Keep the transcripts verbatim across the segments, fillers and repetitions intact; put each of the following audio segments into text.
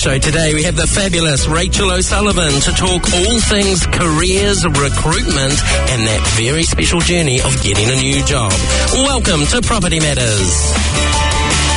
show today, we have the fabulous Rachel O'Sullivan to talk all things careers, recruitment, and that very special journey of getting a new job. Welcome to Property Matters.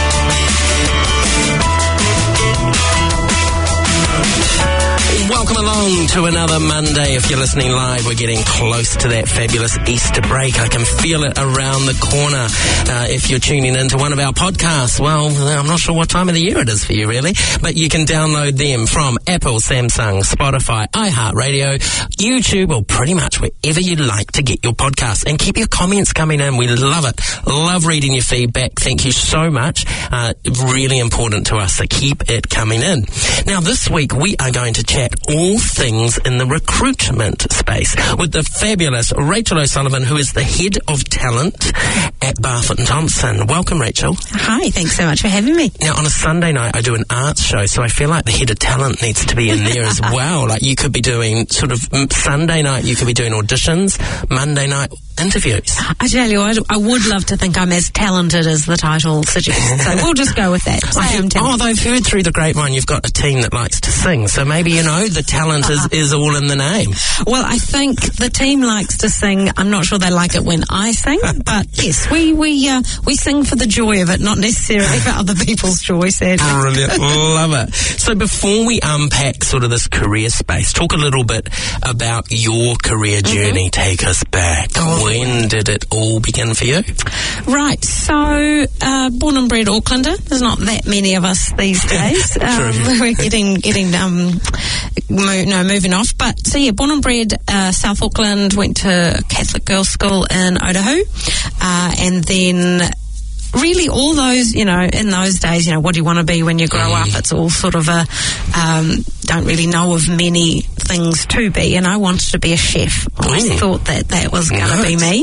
Welcome along to another Monday. If you're listening live, we're getting close to that fabulous Easter break. I can feel it around the corner. Uh, if you're tuning into one of our podcasts, well, I'm not sure what time of the year it is for you, really, but you can download them from Apple, Samsung, Spotify, iHeartRadio, YouTube, or pretty much wherever you like to get your podcasts. And keep your comments coming in. We love it. Love reading your feedback. Thank you so much. Uh, really important to us, so keep it coming in. Now, this week, we are going to chat all things in the recruitment space with the fabulous Rachel O'Sullivan, who is the head of talent at Barfoot and Thompson. Welcome, Rachel. Hi, thanks so much for having me. Now, on a Sunday night, I do an arts show, so I feel like the head of talent needs to be in there as well. Like, you could be doing sort of Sunday night, you could be doing auditions, Monday night interviews. I tell you, I, I would love to think I'm as talented as the title suggests, so we'll just go with that. I heard, oh, they've heard through the grapevine you've got a team that likes to sing, so maybe, you know, the talent is, is all in the name. Well, I think the team likes to sing. I'm not sure they like it when I sing, but yes, we we uh, we sing for the joy of it, not necessarily for other people's joy, sadly. Brilliant. Love it. So before we unpack sort of this career space, talk a little bit about your career journey. Mm-hmm. Take us back. Oh. When did it all begin for you? Right, so uh, born and bred Aucklander. There's not that many of us these days. um, we're getting getting um, mo- no moving off. But so yeah, born and bred uh, South Auckland. Went to Catholic girls' school in Otahu, uh, and then. Really, all those, you know, in those days, you know, what do you want to be when you grow mm. up? It's all sort of a, um, don't really know of many things to be, and I wanted to be a chef. I mm. thought that that was going to be me.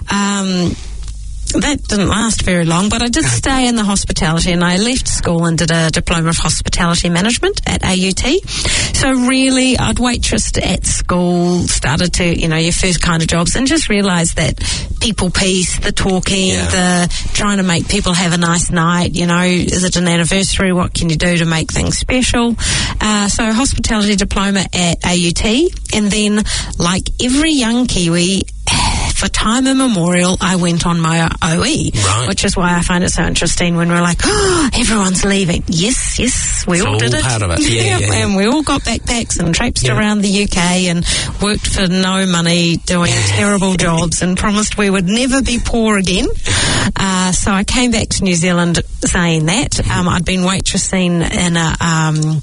Um, That didn't last very long, but I did stay in the hospitality, and I left school and did a diploma of hospitality management at A U T. So really, I'd waitressed at school, started to, you know, your first kind of jobs, and just realised that people piece, the talking, yeah. the trying to make people have a nice night, you know, is it an anniversary? What can you do to make things special? Uh, so hospitality diploma at A U T, and then, like every young Kiwi, for time immemorial, I went on my O E, right. which is why I find it so interesting when we're like, oh, everyone's leaving. Yes, yes, we it's all, all did it. Part of it. Yeah, yeah, yeah. And we all got backpacks and traipsed yeah. around the U K and worked for no money, doing terrible jobs, and promised we would never be poor again. Uh, so I came back to New Zealand saying that. Um, I'd been waitressing in a, um,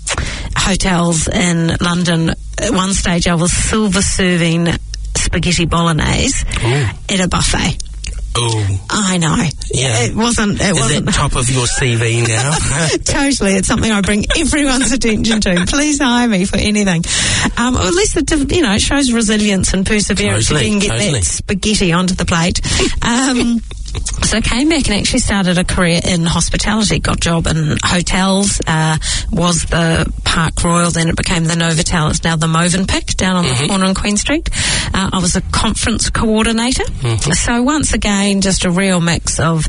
hotels in London. At one stage, I was silver serving spaghetti bolognese Ooh. At a buffet. Oh, I know. Yeah, it wasn't. It Is wasn't that top of your C V now? Totally, it's something I bring everyone's attention to. Please hire me for anything. Um, or at least it, you know, it shows resilience and perseverance. Totally, you can get totally. that spaghetti onto the plate. Um, So I came back and actually started a career in hospitality, got a job in hotels, uh, was the Park Royal, then it became the Novotel, it's now the Movenpick down on mm-hmm. the corner on Queen Street. Uh, I was a conference coordinator. Mm-hmm. So once again, just a real mix of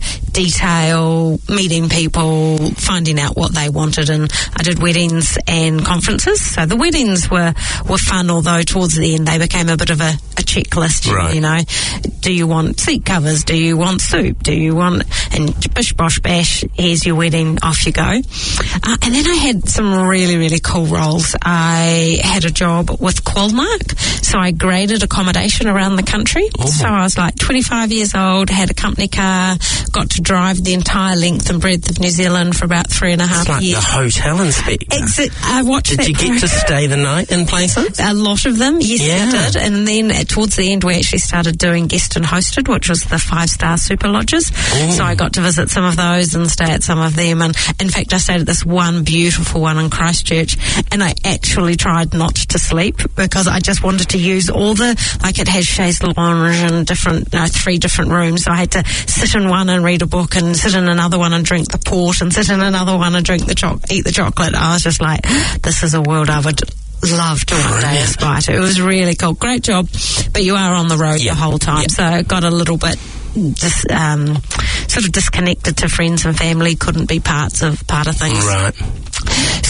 detail, meeting people, finding out what they wanted, and I did weddings and conferences. So the weddings were, were fun, although towards the end they became a bit of a, a checklist, right. you know. Do you want seat covers? Do you want soup? Do you want, and bish bosh bash, here's your wedding, off you go. Uh, and then I had some really, really cool roles. I had a job with Qualmark, so I graded accommodation around the country. Oh. So I was like twenty-five years old, had a company car, got to drive the entire length and breadth of New Zealand for about three and a half it's like years. The hotel inspector. Exit, I watched Did that you get program. to stay the night in places? A lot of them, yes, yeah. I did. And then uh, towards the end, we actually started doing guest and hosted, which was the five-star super lodges. Ooh. So I got to visit some of those and stay at some of them. And in fact, I stayed at this one beautiful one in Christchurch, and I actually tried not to sleep because I just wanted to use all the, like it has chaise lounge and different, no, three different rooms. So I had to sit in one and read a book, and sit in another one and drink the port, and sit in another one and drink the choc, eat the chocolate. I was just like, this is a world I would love to one day aspire to. It was really cool. Great job. But you are on the road yeah. the whole time. Yeah. So it got a little bit dis, um, sort of disconnected to friends and family, couldn't be parts of part of things. Right. So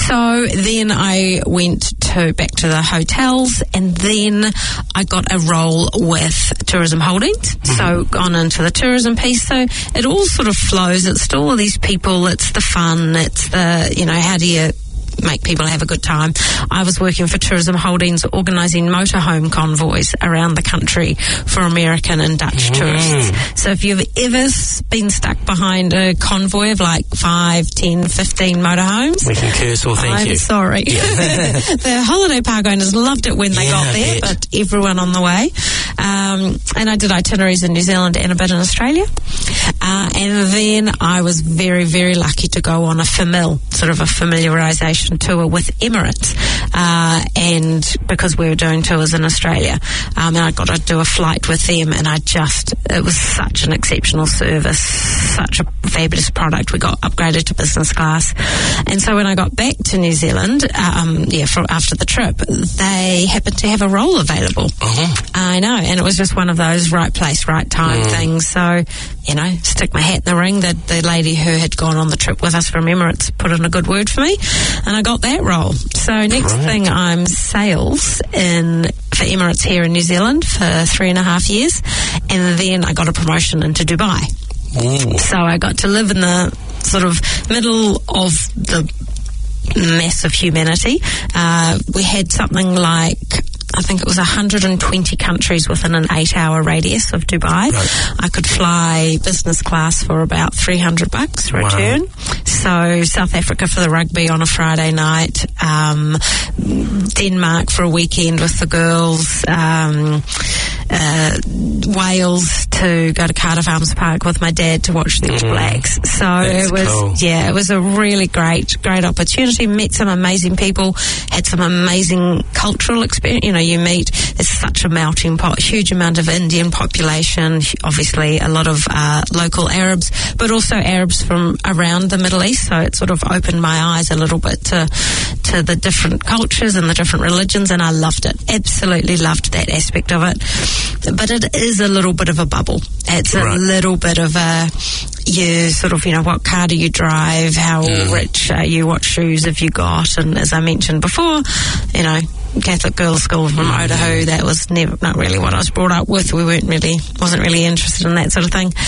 So then I went to back to the hotels, and then I got a role with Tourism Holdings. Mm-hmm. So gone into the tourism piece. So it all sort of flows. It's still all these people. It's the fun. It's the, you know, how do you make people have a good time. I was working for Tourism Holdings, organising motorhome convoys around the country for American and Dutch mm. tourists. So if you've ever been stuck behind a convoy of like five, ten, fifteen motorhomes, we can curse or thank I'm you. I'm sorry. Yeah. The holiday park owners loved it when they yeah, got there, but everyone on the way. Um, and I did itineraries in New Zealand and a bit in Australia. Uh, and then I was very, very lucky to go on a famil, sort of a familiarisation tour with Emirates, uh, and because we were doing tours in Australia, um, and I got to do a flight with them, and I just, it was such an exceptional service, such a fabulous product. We got upgraded to business class, and so when I got back to New Zealand, um, yeah, for, after the trip, they happened to have a role available. Uh-huh. I know, and it was just one of those right place, right time mm. things. So, you know, stick my hat in the ring. The, the lady who had gone on the trip with us from Emirates put in a good word for me, and I got that role. So next right. thing, I'm sales in for Emirates here in New Zealand for three and a half years, and then I got a promotion into Dubai. Ooh. So I got to live in the sort of middle of the mess of humanity. Uh, we had something like, I think it was one hundred twenty countries within an eight-hour radius of Dubai. Right. I could fly business class for about three hundred bucks return. Wow. So South Africa for the rugby on a Friday night, um, Denmark for a weekend with the girls, um, uh, Wales to go to Cardiff Arms Park with my dad to watch the All mm. Blacks. So That's it was, cool. yeah, it was a really great, great opportunity. Met some amazing people, had some amazing cultural experience. You know, you meet, there's such a melting pot, huge amount of Indian population, obviously a lot of uh, local Arabs, but also Arabs from around the Middle East. So it sort of opened my eyes a little bit to to the different cultures and the different religions, and I loved it. Absolutely loved that aspect of it. But it is a little bit of a bubble. It's a right. little bit of a, you sort of, you know, what car do you drive? How mm. rich are you? What shoes have you got? And as I mentioned before, you know, Catholic girls' school from mm. Otahu, that was never, not really what I was brought up with. We weren't really, wasn't really interested in that sort of thing.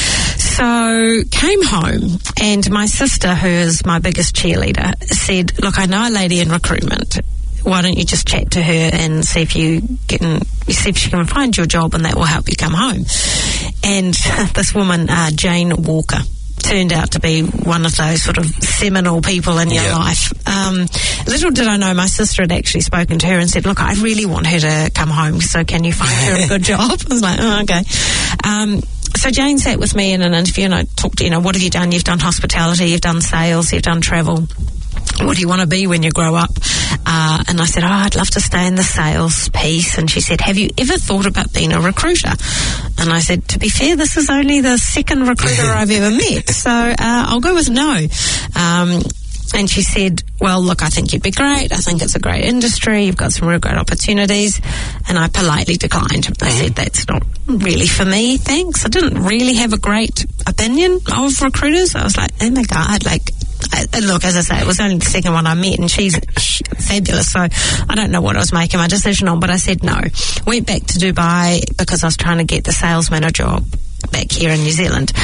So came home, and my sister, who is my biggest cheerleader, said, look, I know a lady in recruitment. Why don't you just chat to her and see if you can, see if she can find you a job, and that will help you come home. And this woman, uh, Jane Walker, turned out to be one of those sort of seminal people in your yep. life. Um, little did I know, my sister had actually spoken to her and said, look, I really want her to come home, so can you find her a good job? I was like, oh, okay. Um, so Jane sat with me in an interview, and I talked to, you know, what have you done? You've done hospitality, you've done sales, you've done travel. What do you want to be when you grow up? Uh, and I said, oh, I'd love to stay in the sales piece. And she said, have you ever thought about being a recruiter? And I said, to be fair, this is only the second recruiter I've ever met, so uh, I'll go with no. Um, and she said, well, look, I think you'd be great. I think it's a great industry. You've got some real great opportunities. And I politely declined. I said, that's not really for me, thanks. I didn't really have a great opinion of recruiters. I was like, oh my God, like, I, look, as I say, it was only the second one I met, and she's fabulous, so I don't know what I was making my decision on, but I said no. Went back to Dubai because I was trying to get the sales manager job back here in New Zealand,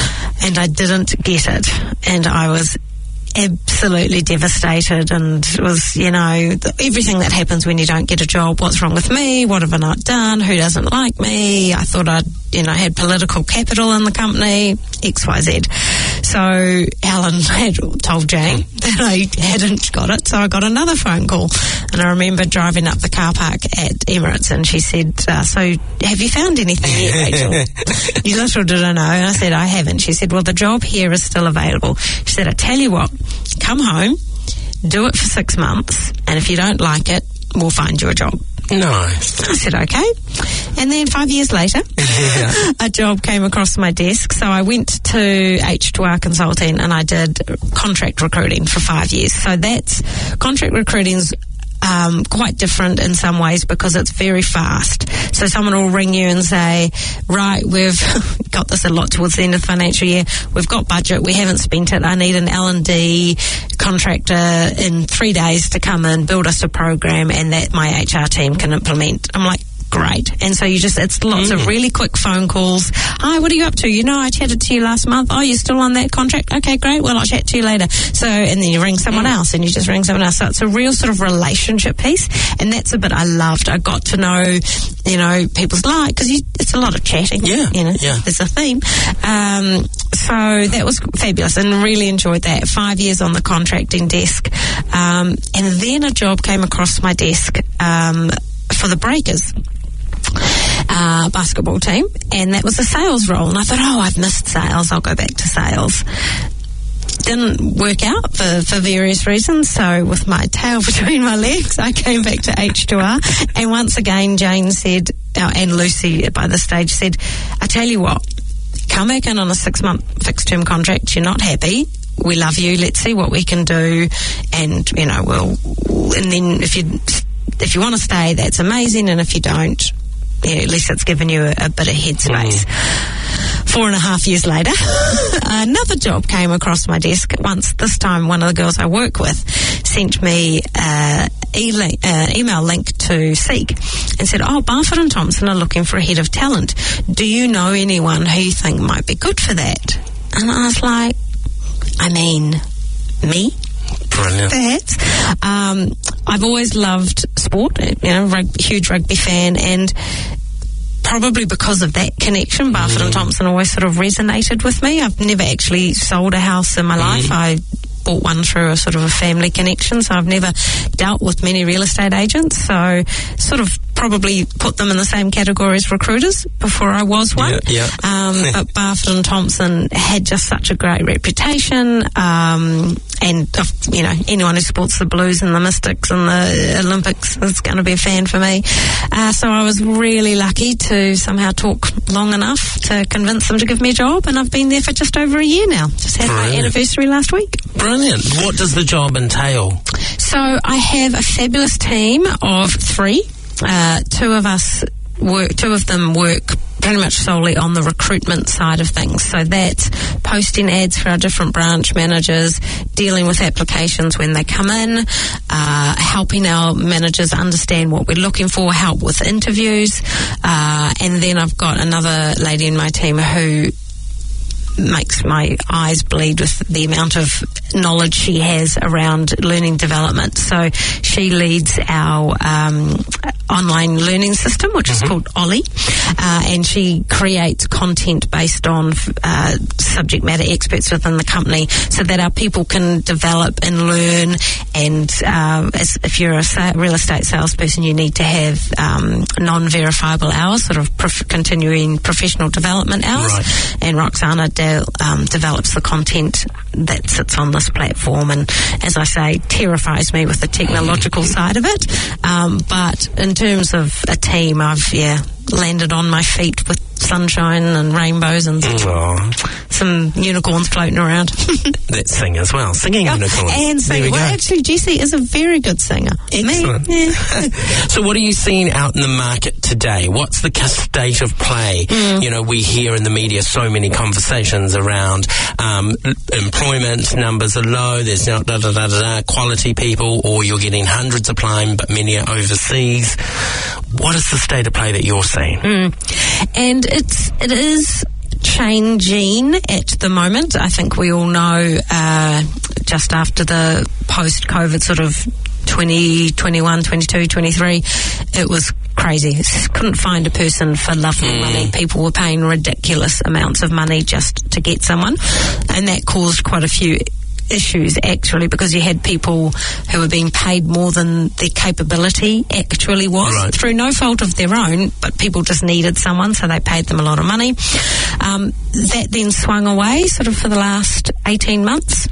and I didn't get it, and I was absolutely devastated, and it was, you know, the, everything that happens when you don't get a job. What's wrong with me? What have I not done? Who doesn't like me? I thought I'd, you know, had political capital in the company, X Y Z. So Alan had told Jane that I hadn't got it, so I got another phone call, and I remember driving up the car park at Emirates, and she said, uh, so have you found anything yet, Rachel? You little did I know. And I said, I haven't. She said, well, the job here is still available. She said, I tell you what, come home, do it for six months, and if you don't like it, we'll find you a job. Nice. I said, okay. And then five years later, yeah. a job came across my desk. So I went to H two R Consulting, and I did contract recruiting for five years. So that's, contract recruiting's um, quite different in some ways because it's very fast. So someone will ring you and say, right, we've got this a lot towards the end of the financial year. We've got budget. We haven't spent it. I need an L and D contractor in three days to come in, build us a program, and that my H R team can implement. I'm like, great. And so you just, it's lots mm. of really quick phone calls. Hi, what are you up to? You know, I chatted to you last month. Oh, you're still on that contract? Okay, great. Well, I'll chat to you later. So, and then you ring someone mm. else and you just ring someone else. So it's a real sort of relationship piece. And that's a bit I loved. I got to know, you know, people's life, because it's a lot of chatting. Yeah. You know, yeah. there's a theme. Um, so that was fabulous and really enjoyed that. Five years on the contracting desk. Um, and then a job came across my desk, um, for the Breakers. Uh, basketball team, and that was a sales role, and I thought, oh, I've missed sales, I'll go back to sales. Didn't work out for, for various reasons, so with my tail between my legs, I came back to H two R, and once again Jane said, uh, and Lucy by this stage said, I tell you what, come back in on a six month fixed term contract, you're not happy, we love you, let's see what we can do, and you know, we'll, and then if you if you want to stay, that's amazing, and if you don't, yeah, at least it's given you a, a bit of headspace. Mm. Four and a half years later, another job came across my desk. Once, this time, one of the girls I work with sent me an e- uh, email link to Seek and said, oh, Barfoot and Thompson are looking for a head of talent. Do you know anyone who you think might be good for that? And I was like, I mean, me? Brilliant. Perhaps. Um, I've always loved sport, you know, rug, huge rugby fan, and probably because of that connection, Barfoot mm. and Thompson always sort of resonated with me. I've never actually sold a house in my mm. life. I bought one through a sort of a family connection, so I've never dealt with many real estate agents, so sort of probably put them in the same category as recruiters before I was one. Yeah, yeah. Um, but Barfoot and Thompson had just such a great reputation, um, and uh, you know, anyone who supports the Blues and the Mystics and the Olympics is going to be a fan for me. Uh, so I was really lucky to somehow talk long enough to convince them to give me a job, and I've been there for just over a year now. Just had Brilliant. my anniversary last week. Brilliant. What does the job entail? So I have a fabulous team of three. Uh, two of us work, two of them work pretty much solely on the recruitment side of things. So that's posting ads for our different branch managers, dealing with applications when they come in, uh, helping our managers understand what we're looking for, help with interviews. Uh, and then I've got another lady in my team who makes my eyes bleed with the amount of knowledge she has around learning development. So she leads our um, online learning system, which mm-hmm. is called Ollie, uh, and she creates content based on uh, subject matter experts within the company so that our people can develop and learn. And uh, as, if you're a sa- real estate salesperson, you need to have um, non-verifiable hours, sort of prof- continuing professional development hours. Right. And Roxana de- um, develops the content that sits on this platform, and as I say, terrifies me with the technological side of it. Um, but in terms of a team, I've yeah landed on my feet with sunshine and rainbows and some, some unicorns floating around. That sing as well, singing oh, unicorns. And singing. Well, go. Actually, Jessie is a very good singer. Excellent. Me, yeah. So what are you seeing out in the market today? What's the state of play? Mm. You know, we hear in the media so many conversations around um, employment numbers are low, there's not da, da, da, da, da, quality people, or you're getting hundreds applying, but many are overseas. What is the state of play that you're seeing? Mm. And it's it is changing at the moment. I think we all know uh, just after the post-COVID sort of twenty twenty-one, twenty-two, twenty-three, it was crazy. Couldn't find a person for love nor mm. money. People were paying ridiculous amounts of money just to get someone, and that caused quite a few issues actually, because you had people who were being paid more than their capability actually was, right. through no fault of their own, but people just needed someone, so they paid them a lot of money. Um, that then swung away sort of for the last eighteen months.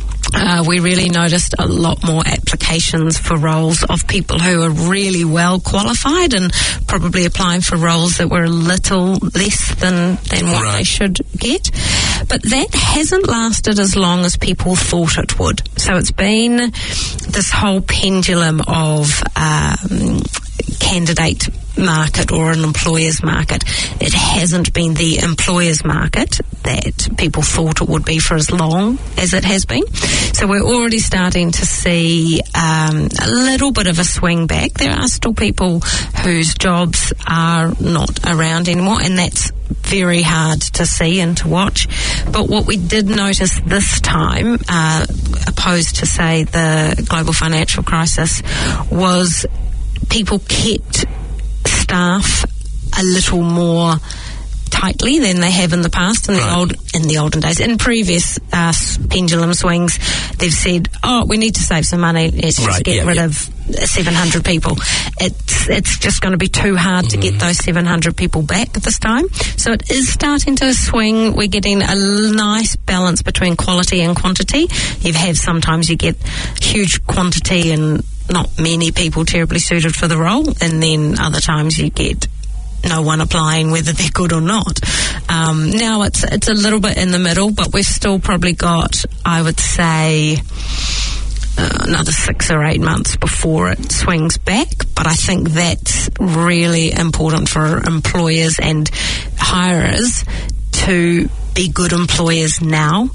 Uh, we really noticed a lot more applications for roles of people who are really well qualified and probably applying for roles that were a little less than, than what right. they should get. But that hasn't lasted as long as people thought it would. So it's been this whole pendulum of um, candidate market or an employer's market. It hasn't been the employer's market that people thought it would be for as long as it has been. So we're already starting to see um, a little bit of a swing back. There are still people whose jobs are not around anymore, and that's very hard to see and to watch. But what we did notice this time, uh, opposed to, say, the global financial crisis, was people kept staff a little more tightly than they have in the past, in the right. old in the olden days. In previous uh, pendulum swings, they've said, "Oh, we need to save some money. Let's just right, get yeah, rid yeah. of seven hundred people." It's it's just going to be too hard mm. to get those seven hundred people back this time. So it is starting to swing. We're getting a nice balance between quality and quantity. You have sometimes you get huge quantity and not many people terribly suited for the role, and then other times you get no one applying, whether they're good or not. Um, now it's it's a little bit in the middle, but we've still probably got, I would say, uh, another six or eight months before it swings back. But I think that's really important for employers and hirers to be good employers now.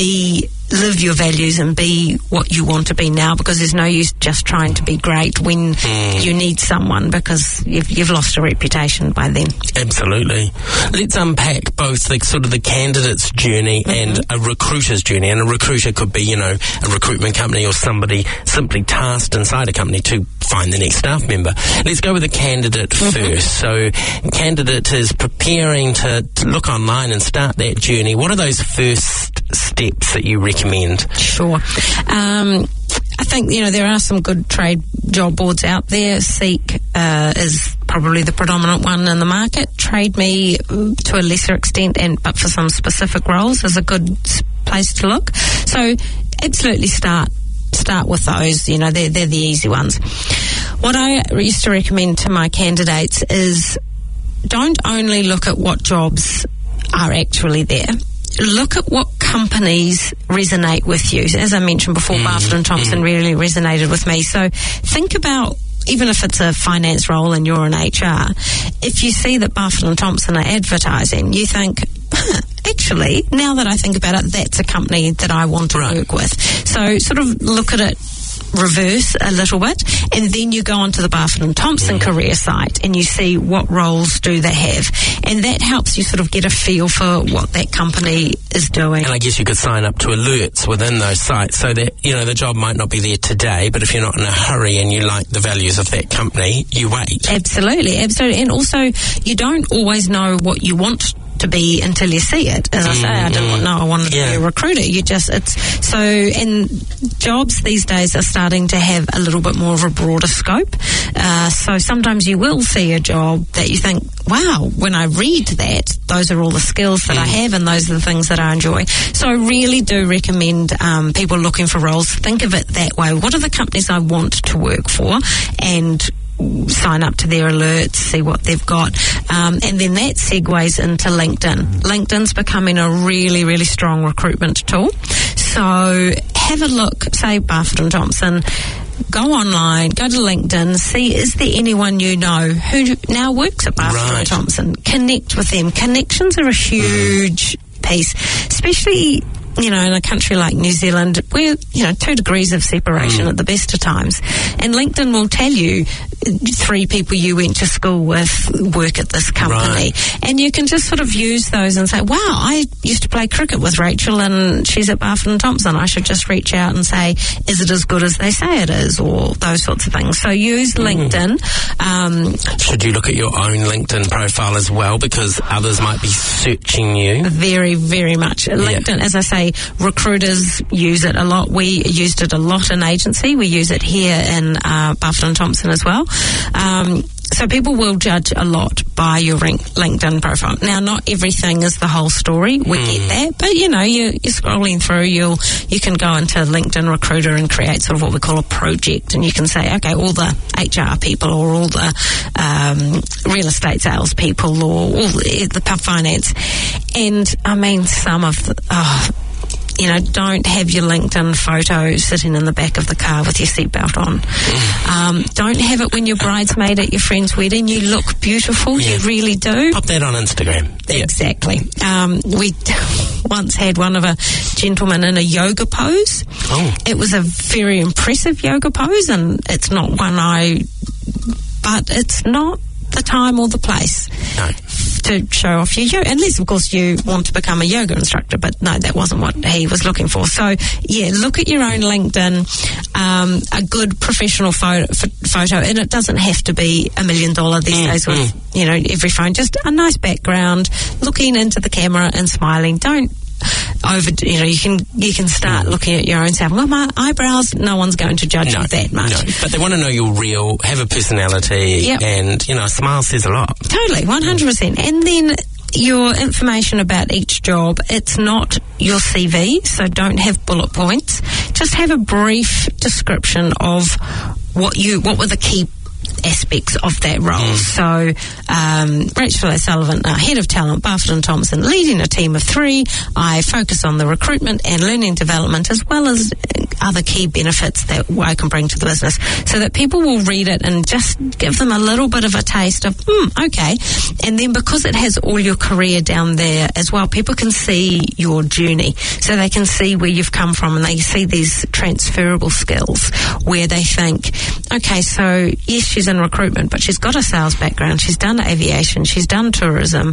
Be live your values and be what you want to be now, because there's no use just trying to be great when mm. you need someone, because you've, you've lost a reputation by then. Absolutely. Let's unpack both the sort of the candidate's journey mm-hmm. and a recruiter's journey. And a recruiter could be, you know, a recruitment company or somebody simply tasked inside a company to find the next staff member. Let's go with the candidate mm-hmm. first. So candidate is preparing to, to look online and start that journey. What are those first steps that you recommend? Sure. Um, I think, you know, there are some good trade job boards out there. Seek uh, is probably the predominant one in the market. Trade Me, to a lesser extent, and but for some specific roles, is a good place to look. So absolutely start start with those. You know, they're, they're the easy ones. What I used to recommend to my candidates is don't only look at what jobs are actually there. Look at what companies resonate with you. As I mentioned before, mm, Barfoot and Thompson mm. really resonated with me. So think about, even if it's a finance role and you're in H R, if you see that Barfoot and Thompson are advertising, you think, huh, actually, now that I think about it, that's a company that I want to right. work with. So sort of look at it reverse a little bit, and then you go onto the Barfoot and Thompson mm. career site and you see what roles do they have, and that helps you sort of get a feel for what that company is doing. And I guess you could sign up to alerts within those sites so that, you know, the job might not be there today, but if you're not in a hurry and you like the values of that company, you wait. Absolutely, absolutely. And also, you don't always know what you want to be until you see it. As I say, I didn't know I wanted yeah. to be a recruiter. You just, it's so, and jobs these days are starting to have a little bit more of a broader scope. Uh, so sometimes you will see a job that you think, wow, when I read that, those are all the skills that mm. I have and those are the things that I enjoy. So I really do recommend um, people looking for roles, think of it that way. What are the companies I want to work for? And sign up to their alerts, see what they've got, um, and then that segues into LinkedIn. LinkedIn's becoming a really, really strong recruitment tool. So have a look, say Barfoot and Thompson, go online, go to LinkedIn, see is there anyone you know who now works at Barfoot right. and Thompson. Connect with them. Connections are a huge piece, especially, you know, in a country like New Zealand, we're, you know, two degrees of separation mm. at the best of times. And LinkedIn will tell you three people you went to school with work at this company. Right. And you can just sort of use those and say, wow, I used to play cricket with Rachel and she's at Barfoot and Thompson. I should just reach out and say, is it as good as they say it is? Or those sorts of things. So use mm. LinkedIn. Um, should you look at your own LinkedIn profile as well? Because others might be searching you. Very, very much. LinkedIn, yeah. as I say, recruiters use it a lot. We used it a lot in agency. We use it here in uh, Barfoot and Thompson as well. Um, so people will judge a lot by your LinkedIn profile. Now, not everything is the whole story. We mm. get that, but you know, you, you're scrolling through. You'll you can go into LinkedIn Recruiter and create sort of what we call a project, and you can say, okay, all the H R people or all the um, real estate sales people or all the, the pub finance, and I mean some of the. Oh, You know, don't have your LinkedIn photo sitting in the back of the car with your seatbelt on. Mm. Um, don't have it when you're bridesmaid at your friend's wedding. You look beautiful. Yeah. You really do. Pop that on Instagram. Exactly. Um, we once had one of a gentleman in a yoga pose. Oh. It was a very impressive yoga pose, and it's not one I... But it's not the time or the place. No. To show off your yoga, unless of course you want to become a yoga instructor, but no, that wasn't what he was looking for. So yeah, look at your own LinkedIn, um, a good professional photo, f- photo, and it doesn't have to be a million dollar these mm, days with mm. you know every phone. Just a nice background, looking into the camera and smiling. Don't over, you know, you can you can start mm. looking at your own self. Well, my eyebrows, no one's going to judge no, you that much. No, but they want to know you're real, have a personality, yep. and, you know, a smile says a lot. Totally, one hundred percent. And then your information about each job, it's not your C V, so don't have bullet points. Just have a brief description of what you, what were the key aspects of that role. Mm. So um, Rachel O'Sullivan, uh, Head of Talent, Barfoot and Thompson, leading a team of three. I focus on the recruitment and learning development as well as other key benefits that I can bring to the business, so that people will read it and just give them a little bit of a taste of, hmm, okay. And then because it has all your career down there as well, people can see your journey, so they can see where you've come from, and they see these transferable skills where they think, okay, so yes, she's in recruitment, but she's got a sales background, she's done aviation, she's done tourism.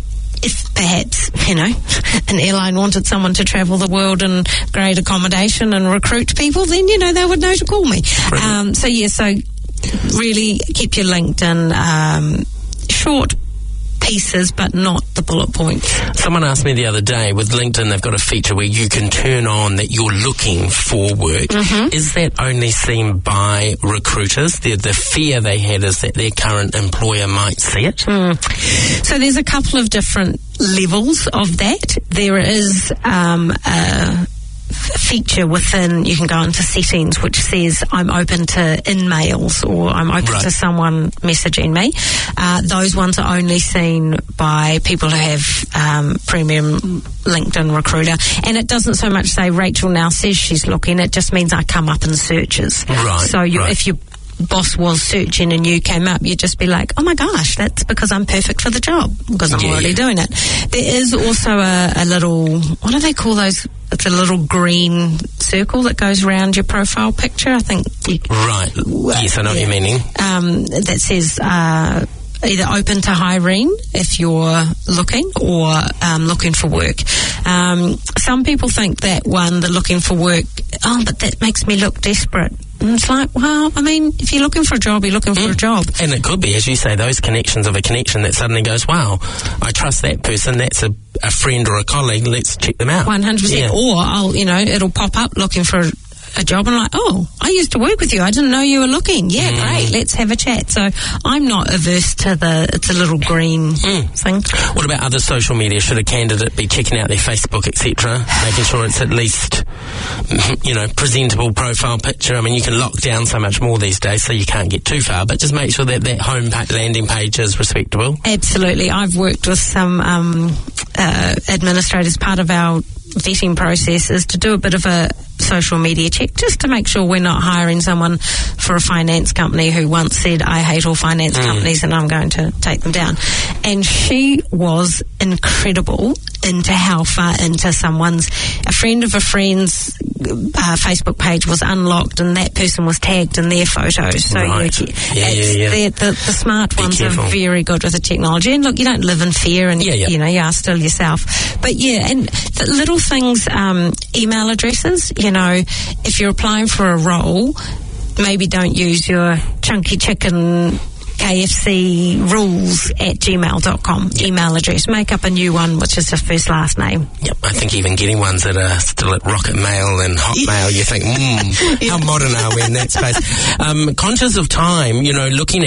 If perhaps, you know, an airline wanted someone to travel the world in great accommodation and recruit people, then, you know, they would know to call me. Um, so, yeah, so really keep your LinkedIn um, short pieces, but not the bullet points. Someone asked me the other day, with LinkedIn, they've got a feature where you can turn on that you're looking for work. Mm-hmm. Is that only seen by recruiters? The, the fear they had is that their current employer might see it? Mm. So there's a couple of different levels of that. There is um, a feature within, you can go into settings, which says I'm open to in-mails, or I'm open right. to someone messaging me. Uh, those ones are only seen by people who have um, premium LinkedIn Recruiter, and it doesn't so much say Rachel now says she's looking, it just means I come up in searches. Right, so you, right. if you boss was searching and you came up, you'd just be like, oh my gosh, that's because I'm perfect for the job, because I'm yeah, already yeah. doing it. There is also a, a little, what do they call those? It's a little green circle that goes around your profile picture, I think. You, right. Yes, I know yeah. what you're meaning. Um, that says uh, either open to hiring if you're looking, or um, looking for work. Um, some people think that one, the looking for work, oh, but that makes me look desperate. And it's like, well, I mean, if you're looking for a job, you're looking for mm. a job. And it could be, as you say, those connections of a connection that suddenly goes, wow, I trust that person, that's a, a friend or a colleague, let's check them out. one hundred percent. Yeah. Or, I'll, you know, it'll pop up looking for a, a job, and like, oh, I used to work with you, I didn't know you were looking. Yeah, mm. great, let's have a chat. So I'm not averse to the, it's a little green mm. thing. What about other social media? Should a candidate be checking out their Facebook, et cetera, making sure it's at least, you know, presentable profile picture? I mean, you can lock down so much more these days, so you can't get too far, but just make sure that that home pa- landing page is respectable. Absolutely. I've worked with some um, uh, administrators. Part of our vetting process is to do a bit of a social media check, just to make sure we're not hiring someone for a finance company who once said, I hate all finance mm. companies and I'm going to take them down. And she was incredible into how far into someone's, a friend of a friend's uh, Facebook page was unlocked, and that person was tagged in their photos. So right. you, yeah, yeah, yeah. The, the smart Be ones careful. are very good with the technology. And look, you don't live in fear, and yeah, yeah. you know, you are still yourself. But yeah, and the little things, um, email addresses, you know, if you're applying for a role, maybe don't use your chunky chicken K F C rules at gmail dot com yep. email address. Make up a new one, which is the first last name. Yep, I think even getting ones that are still at Rocket Mail and Hotmail, you think, hmm, how modern are we in that space? Um, conscious of time, you know, looking at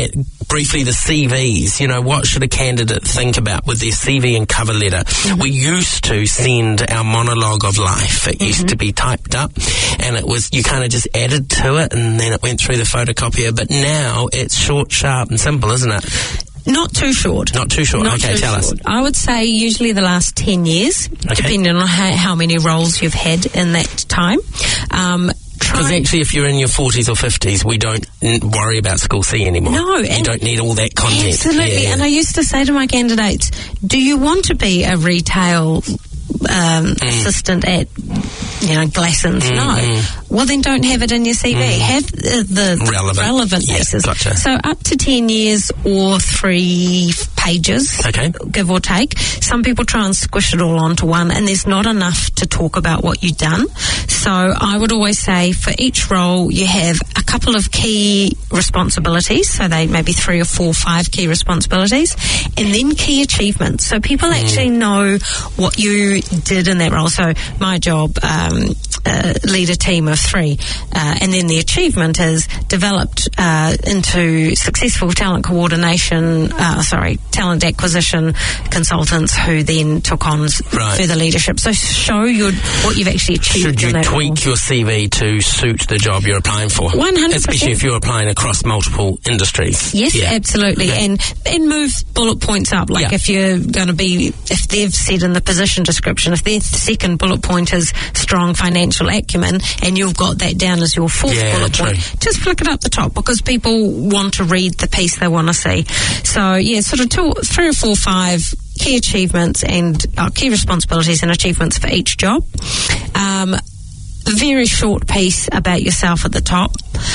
briefly the C Vs. You know, what should a candidate think about with their C V and cover letter? Mm-hmm. We used to send our monologue of life. It mm-hmm. used to be typed up, and it was, you kind of just added to it, and then it went through the photocopier. But now it's short, sharp, and simple, isn't it? Not too short. Not too short. Not okay, too tell short. us. I would say usually the last ten years, okay. depending on how, how many roles you've had in that time. Um, Because actually, if you're in your forties or fifties, we don't n- worry about School C anymore. No. You don't need all that content. Absolutely. Yeah. And I used to say to my candidates, do you want to be a retail um, mm. assistant at, you know, Glassons? Mm, no. Mm. Well, then don't have it in your C V. Mm. Have uh, the relevant, relevant yeah, pieces. Gotcha. So up to ten years or three pages, okay. give or take. Some people try and squish it all onto one, and there's not enough to talk about what you've done. So I would always say for each role you have a couple of key responsibilities, so they maybe three or four, five key responsibilities, and then key achievements. So people mm. actually know what you did in that role. So my job, um, uh, lead a team of three, uh, and then the achievement is developed uh, into successful talent coordination, uh, sorry, talent acquisition consultants who then took on right. further leadership. So show your what you've actually achieved. Should you in that tweak role. your C V to suit the job you're applying for? one hundred percent. Especially if you're applying across multiple industries. Yes, yeah. absolutely. Okay. And and move bullet points up. Like yeah. if you're going to be, if they've said in the position description, if their second bullet point is strong financial acumen, and you've got that down as your fourth yeah, bullet true. point, just flick it up the top, because people want to read the piece they want to see. So yeah, sort of two, three or four, five key achievements and uh, key responsibilities and achievements for each job. Um, very short piece about yourself at the top.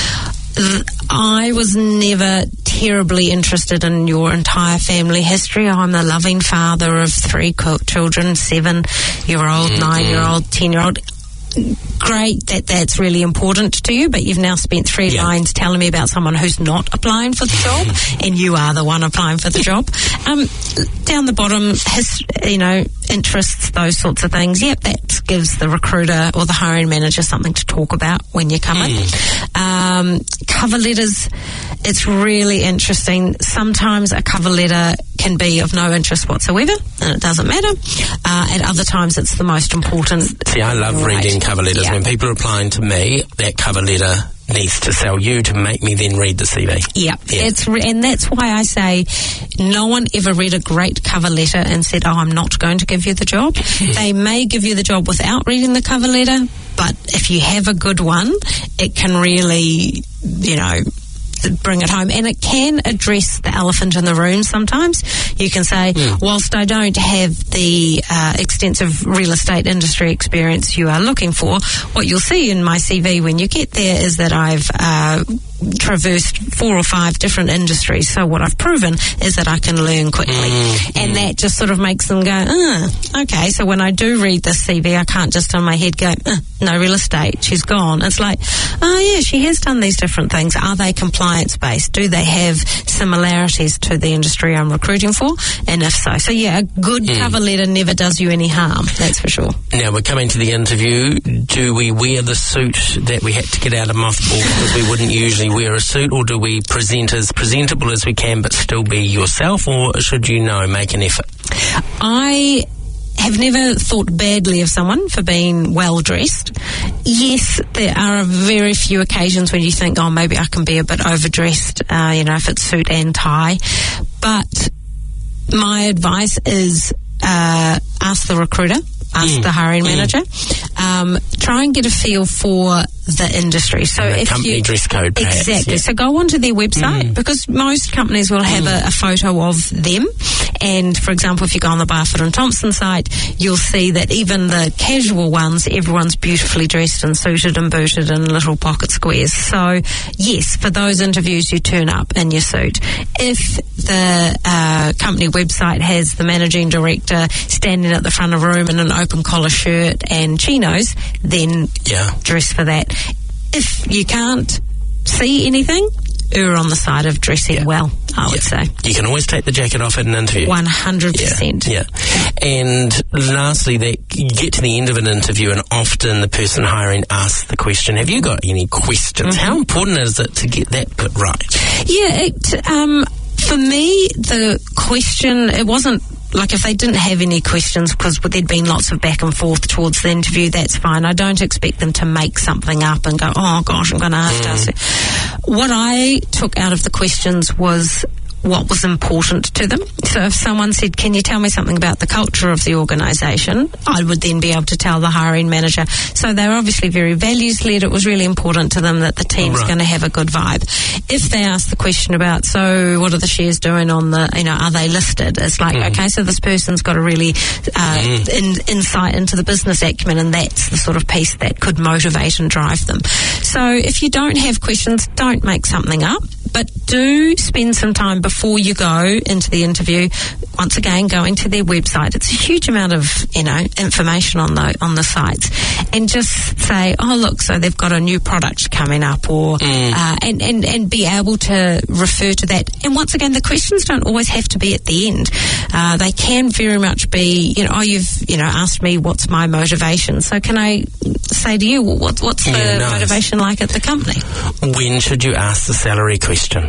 I was never terribly interested in your entire family history. I'm the loving father of three children, seven-year-old, mm-hmm. nine-year-old, ten-year-old. Great that that's really important to you, but you've now spent three yeah. lines telling me about someone who's not applying for the job, and you are the one applying for the job. Um, down the bottom, his, you know, interests, those sorts of things. Yep, that gives the recruiter or the hiring manager something to talk about when you come mm. in. Um, cover letters, it's really interesting. Sometimes a cover letter can be of no interest whatsoever, and it doesn't matter. Uh, at other times, it's the most important. See, I love right. reading cover letters. Yeah. When people are applying to me, that cover letter needs to sell you to make me then read the C V. Yeah, yeah. It's re- and that's why I say no one ever read a great cover letter and said, oh, I'm not going to give you the job. They may give you the job without reading the cover letter, but if you have a good one, it can really, you know, bring it home, and it can address the elephant in the room. Sometimes you can say, mm. whilst I don't have the uh, extensive real estate industry experience you are looking for, what you'll see in my C V when you get there is that I've uh, traversed four or five different industries. So what I've proven is that I can learn quickly, mm. and mm. that just sort of makes them go, ah, okay, so when I do read this C V, I can't just in my head go, uh, no real estate, she's gone. It's like, oh yeah, she has done these different things. Are they compliant based? Do they have similarities to the industry I'm recruiting for? And if so, so yeah, a good mm. cover letter never does you any harm, that's for sure. Now we're coming to the interview. Do we wear the suit that we had to get out of mothballs because we wouldn't usually wear a suit, or do we present as presentable as we can but still be yourself, or should you know make an effort? I have never thought badly of someone for being well dressed. Yes, there are very few occasions when you think, oh, maybe I can be a bit overdressed, uh, you know, if it's suit and tie. But my advice is uh, ask the recruiter, ask mm. the hiring manager, mm. um, try and get a feel for the industry. So the if company you, dress code, perhaps, exactly. Yeah. So go onto their website, mm. because most companies will have mm. a, a photo of them. And for example, if you go on the Barfoot and Thompson site, you'll see that even the casual ones, everyone's beautifully dressed and suited and booted in little pocket squares. So yes, for those interviews, you turn up in your suit. If the uh, company website has the managing director standing at the front of a room in an open collar shirt and chinos, then yeah. dress for that. If you can't see anything, err on the side of dressing yeah. well, I would yeah. say. You can always take the jacket off at an interview. one hundred percent. Yeah. yeah. And lastly, they you get to the end of an interview and often the person hiring asks the question, have you got any questions? Mm-hmm. How important is it to get that bit right? Yeah, it, um, For me, the question, it wasn't like if they didn't have any questions because there'd been lots of back and forth towards the interview, that's fine. I don't expect them to make something up and go, oh gosh, I'm going to have to ask it. What I took out of the questions was what was important to them. So if someone said, can you tell me something about the culture of the organisation, I would then be able to tell the hiring manager. So they're obviously very values-led. It was really important to them that the team's right. going to have a good vibe. If they ask the question about, so what are the shares doing on the, you know, are they listed? It's like, mm. okay, so this person's got a really uh, mm. in, insight into the business acumen, and that's the sort of piece that could motivate and drive them. So if you don't have questions, don't make something up, but do spend some time before you go into the interview, once again, going to their website. It's a huge amount of, you know, information on the on the sites, and just say, oh look, so they've got a new product coming up, or mm. uh, and, and and be able to refer to that. And once again, the questions don't always have to be at the end. Uh, they can very much be, you know, oh, you've you know asked me what's my motivation, so can I say to you, well, what, what's yeah, the nice. motivation like at the company? When should you ask the salary question?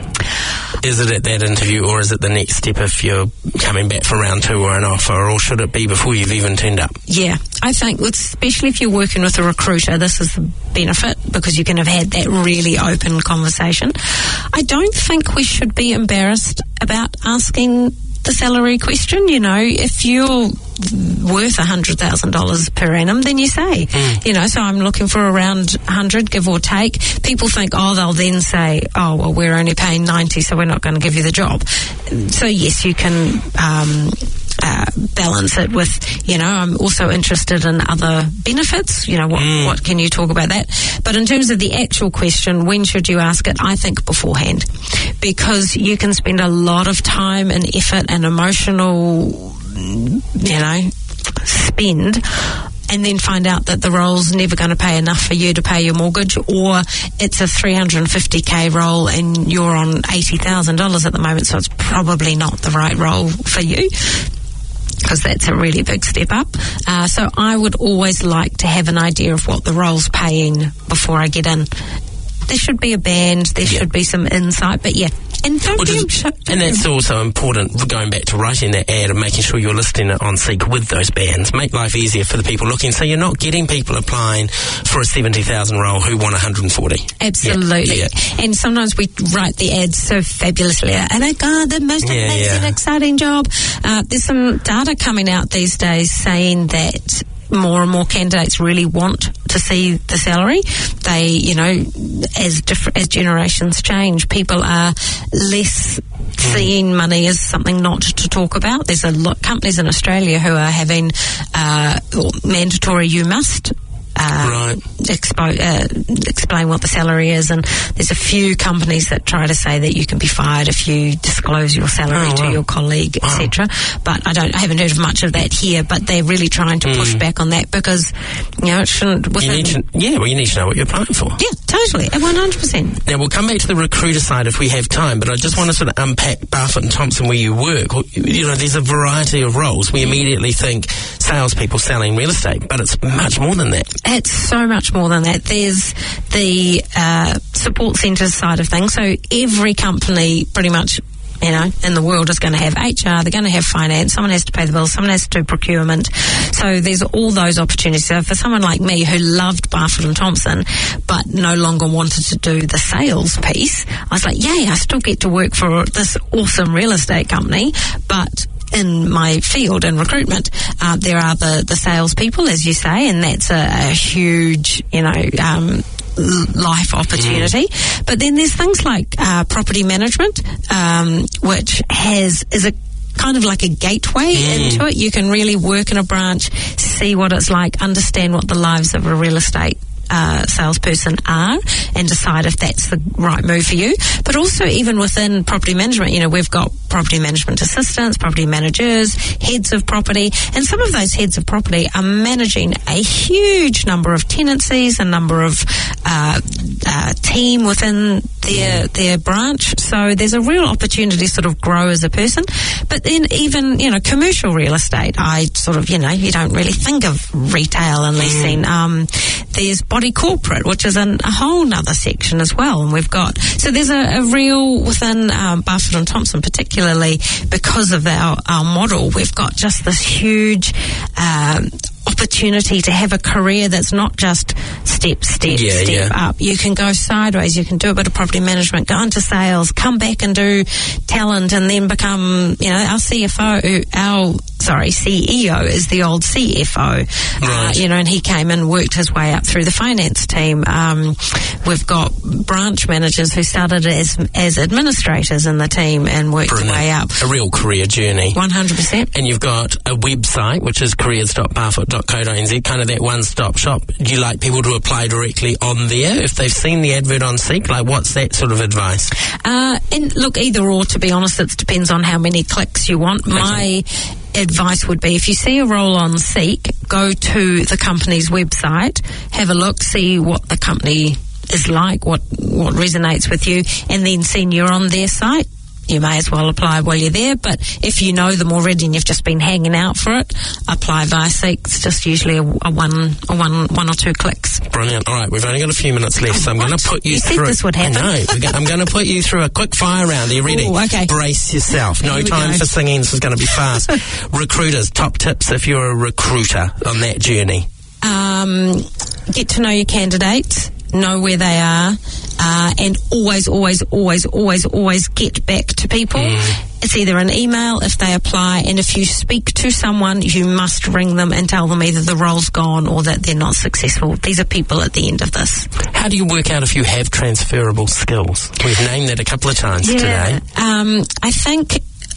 Is it at that interview, or is it the next step if you're coming back for round two or an offer, or should it be before you've even turned up? Yeah, I think, especially if you're working with a recruiter, this is the benefit, because you can have had that really open conversation. I don't think we should be embarrassed about asking the salary question. You know, if you're worth one hundred thousand dollars per annum, then you say, mm. you know, so I'm looking for around one hundred, give or take. People think, oh, they'll then say, oh, well, we're only paying ninety, so we're not going to give you the job. So, yes, you can um, uh, balance it with, you know, I'm also interested in other benefits. You know, what, mm. what can you talk about that? But in terms of the actual question, when should you ask it? I think beforehand, because you can spend a lot of time and effort and emotional, you know, spend, and then find out that the role's never going to pay enough for you to pay your mortgage, or it's a three hundred fifty K role and you're on eighty thousand dollars at the moment, so it's probably not the right role for you, because that's a really big step up. Uh, so I would always like to have an idea of what the role's paying before I get in. There should be a band, there yeah. should be some insight, but yeah. And, don't Which be is, sh- and that's also important, going back to writing that ad and making sure you're listing it on Seek with those bands. Make life easier for the people looking, so you're not getting people applying for a seventy thousand role who want one hundred forty. Absolutely. Yeah. Yeah. And sometimes we write the ads so fabulously. Oh my God, the most yeah, amazing, yeah. exciting job. Uh, there's some data coming out these days saying that more and more candidates really want to see the salary. They, you know, as different as generations change, people are less seeing money as something not to talk about. There's a lot companies in Australia who are having uh, mandatory you must Uh, right. expo- uh, explain what the salary is, and there's a few companies that try to say that you can be fired if you disclose your salary oh, to wow. your colleague, wow. et cetera. But I don't, I haven't heard of much of that here. But they're really trying to mm. push back on that, because you know it shouldn't. You need to, yeah, well, you need to know what you're applying for. Yeah, totally, at one hundred percent. Now we'll come back to the recruiter side if we have time, but I just want to sort of unpack Barfoot and Thompson where you work. You know, there's a variety of roles. We immediately think salespeople selling real estate, but it's much more than that. It's so much more than that. There's the uh, support centres side of things. So every company pretty much, you know, in the world is going to have H R, they're going to have finance, someone has to pay the bills, someone has to do procurement. So there's all those opportunities. So for someone like me who loved Barfoot and Thompson but no longer wanted to do the sales piece, I was like, yay, I still get to work for this awesome real estate company, but in my field in recruitment, uh, there are the, the salespeople, as you say, and that's a, a huge, you know, um, life opportunity. Mm. But then there's things like uh, property management, um, which has is a kind of like a gateway mm. into it. You can really work in a branch, see what it's like, understand what the lives of a real estate Uh, salesperson are, and decide if that's the right move for you. But also, even within property management, you know, we've got property management assistants, property managers, heads of property, and some of those heads of property are managing a huge number of tenancies, a number of uh, uh, team within their mm. their branch. So there's a real opportunity to sort of grow as a person. But then even, you know, commercial real estate, I sort of, you know, you don't really think of retail and leasing. Mm. Um, there's body corporate, which is an, a whole nother section as well. And we've got, so there's a, a real, within um, Barfoot and Thompson particularly, because of our, our model, we've got just this huge um, opportunity to have a career that's not just step, step, yeah, step yeah. up. You can go sideways, you can do a bit of property management, go into sales, come back and do talent, and then become, you know, our C F O, our, sorry, C E O is the old C F O, right. uh, you know, and he came and worked his way up through the finance team. Um, we've got branch managers who started as as administrators in the team and worked Brilliant. their way up. A real career journey. one hundred percent. And you've got a website, which is careers dot barfoot dot co dot n z, kind of that one-stop shop. Do you like people to apply directly on there if they've seen the advert on Seek? Like, what's that sort of advice? Uh, and look, either or, to be honest, it depends on how many clicks you want. Okay. My advice would be, if you see a role on Seek, go to the company's website, have a look, see what the company is like, what what resonates with you, and then seen you're on their site, you may as well apply while you're there. But if you know them already and you've just been hanging out for it, apply via Seek. It's just usually a, a one a one one or two clicks. Brilliant. All right, we've only got a few minutes left, so I'm going to put you, you through. Said this would happen. I know. I'm going to put you through a quick fire round. Are you ready? Ooh, okay. Brace yourself. No time go. for singing. This is going to be fast. Recruiters, top tips if you're a recruiter on that journey. Um, get to know your candidates. Know where they are, uh, and always, always, always, always, always get back to people. Mm. It's either an email if they apply, and if you speak to someone, you must ring them and tell them either the role's gone or that they're not successful. These are people at the end of this. How do you work out if you have transferable skills? We've named that a couple of times yeah, today. Um, I think...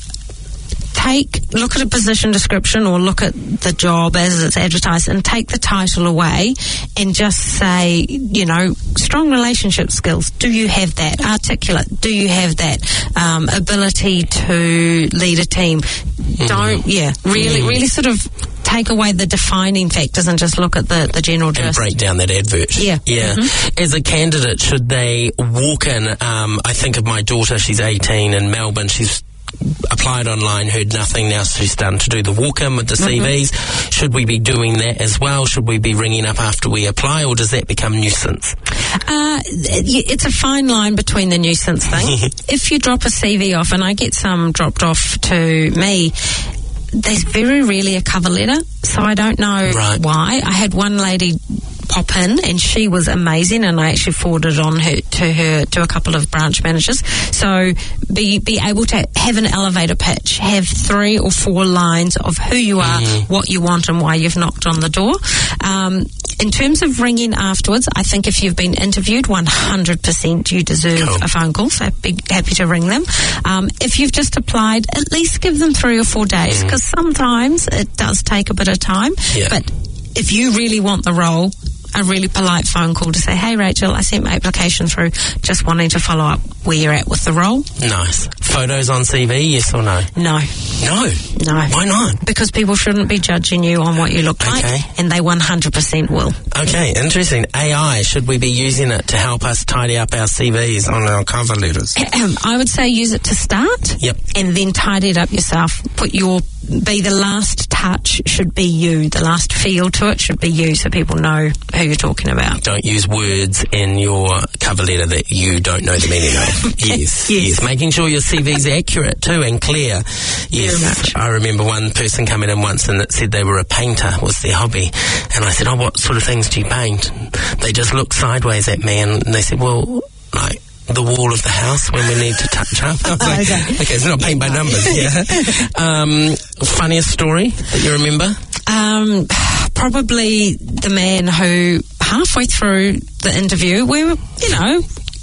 Take, look at a position description or look at the job as it's advertised and take the title away and just say, you know, strong relationship skills. Do you have that? Articulate. Do you have that? Um, ability to lead a team. Mm. Don't, yeah, really, mm. really sort of take away the defining factors and just look at the, the general gist. And break down that advert. Yeah. Yeah. Mm-hmm. As a candidate, should they walk in, um, I think of my daughter, she's eighteen in Melbourne, she's applied online, heard nothing, now she's done to do the walk-in with the mm-hmm. C Vs. Should we be doing that as well? Should we be ringing up after we apply, or does that become nuisance? Uh, it's a fine line between the nuisance thing. If you drop a C V off, and I get some dropped off to me, there's very rarely a cover letter, so I don't know right. why. I had one lady pop in and she was amazing, and I actually forwarded on her to her to a couple of branch managers. So be be able to have an elevator pitch, have three or four lines of who you are, mm. what you want, and why you've knocked on the door. Um, in terms of ringing afterwards, I think if you've been interviewed, one hundred percent you deserve cool. a phone call, so be happy to ring them. Um, if you've just applied, at least give them three or four days, because mm. sometimes it does take a bit of time. Yeah. But if you really want the role, a really polite phone call to say, hey, Rachel, I sent my application through, just wanting to follow up where you're at with the role. Nice. Photos on C V, yes or no? No. No? No. Why not? Because people shouldn't be judging you on what you look okay. like, and they one hundred percent will. Okay, interesting. A I, should we be using it to help us tidy up our C Vs on our cover letters? I would say use it to start, yep. and then tidy it up yourself. Put your, be the last touch should be you. The last feel to it should be you, so people know who you're talking about. Don't use words in your cover letter that you don't know the meaning of. yes, yes, yes. Making sure your C V's accurate too and clear. Yes, I remember one person coming in once and that said they were a painter, was their hobby. And I said, oh, what sort of things do you paint? They just looked sideways at me and they said, well, like, the wall of the house when we need to touch up. I was like, okay. okay, it's not paint by numbers. Yeah. um, funniest story that you remember? Um, probably the man who halfway through the interview, we were, you know,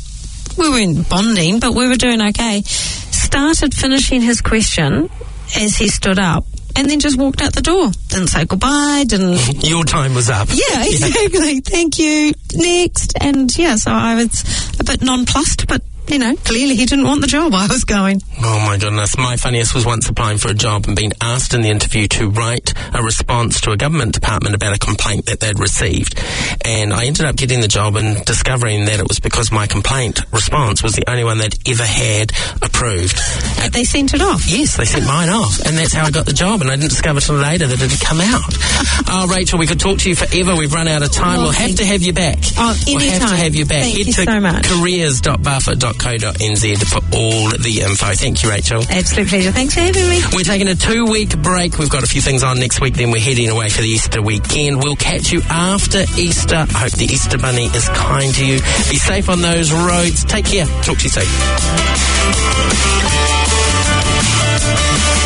we weren't bonding, but we were doing okay, started finishing his question as he stood up, and then just walked out the door. Didn't say goodbye, didn't... Your time was up. Yeah, exactly. Yeah. Thank you. Next. And, yeah, so I was a bit nonplussed, but you know, clearly he didn't want the job I was going. Oh my goodness. My funniest was once applying for a job and being asked in the interview to write a response to a government department about a complaint that they'd received. And I ended up getting the job and discovering that it was because my complaint response was the only one they'd ever had approved. But they sent it off? Yes, they sent mine off. And that's how I got the job. And I didn't discover till later that it had come out. Oh, Rachel, we could talk to you forever. We've run out of time. Oh, we'll have to have you back. Oh, anytime. We'll have to have you back. Thank Head you to so much. careers dot buffer dot co dot n z for all the info. Thank you, Rachel. Absolute pleasure. Thanks for having me. We're taking a two-week break. We've got a few things on next week, then we're heading away for the Easter weekend. We'll catch you after Easter. I hope the Easter Bunny is kind to you. Be safe on those roads. Take care. Talk to you soon.